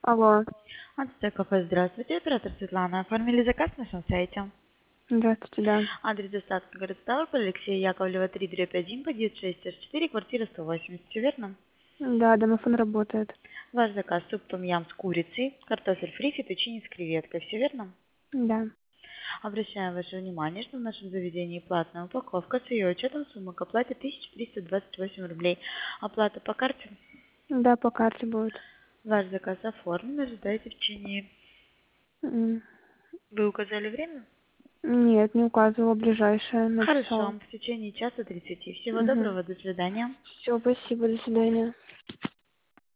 Алло, Антистрой кафе, здравствуйте, оператор Светлана. Оформили заказ на нашем сайте. здравствуйте, да. Адрес доставки город Ставрополь, Алексея Яковлева, 3/1, подъезд 6/4, квартира 180, все верно? Да, домофон работает. Ваш заказ суп том-ям с курицей, картофель фри, фетучини с креветкой, все верно? Да. Обращаем ваше внимание, что в нашем заведении платная упаковка с ее учетом сумма к оплате 1328 рублей. Оплата по карте. Да, по карте будет. Ваш заказ оформлен, ожидайте в течение. М. Вы указали время? Нет, не указывала, ближайшее Хорошо, написала. в течение часа 30. Всего Угу. доброго, до свидания. Все, спасибо, до свидания.